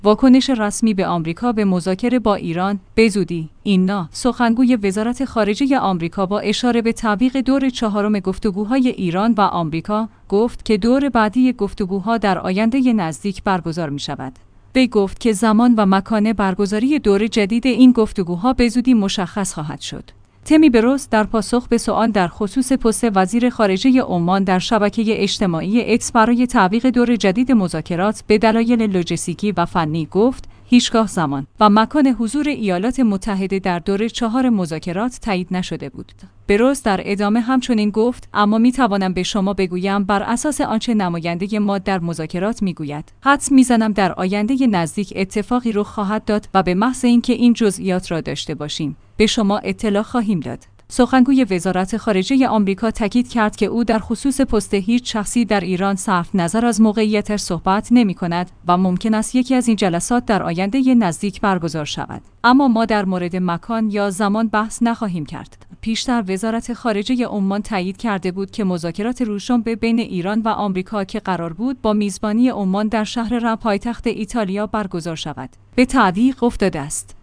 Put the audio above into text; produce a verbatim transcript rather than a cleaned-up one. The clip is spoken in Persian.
واکنش رسمی به آمریکا به مذاکره با ایران به زودی. اینا سخنگوی وزارت خارجه آمریکا با اشاره به تعویق دور چهارم گفتگوهای ایران و آمریکا گفت که دور بعدی گفتگوها در آینده نزدیک برگزار می شود. وی گفت که زمان و مکان برگزاری دور جدید این گفتگوها به زودی مشخص خواهد شد. تمی بروس در پاسخ به سوال در خصوص پست وزیر خارجه عمان در شبکه اجتماعی اکس برای تعویق دور جدید مذاکرات به دلایل لوجستیکی و فنی گفت هیچگاه زمان و مکان حضور ایالات متحده در دور چهار مذاکرات تایید نشده بود. بروس در ادامه همچنین گفت اما می توانم به شما بگویم بر اساس آنچه نماینده ما در مذاکرات میگوید حدس میزنم در آینده نزدیک اتفاقی رخ خواهد داد و به محض اینکه این جزئیات را داشته باشیم به شما اطلاع خواهیم داد. سخنگوی وزارت خارجه آمریکا تاکید کرد که او در خصوص پست هیچ شخصی در ایران صرف نظر از موقعیت صحبت نمی کند و ممکن است یکی از این جلسات در آینده نزدیک برگزار شود. اما ما در مورد مکان یا زمان بحث نخواهیم کرد. پیشتر وزارت خارجه عمان تایید کرده بود که مذاکرات روشنبه بین ایران و آمریکا که قرار بود با میزبانی عمان در شهر رم پایتخت ایتالیا برگزار شود به تعویق افتاده است.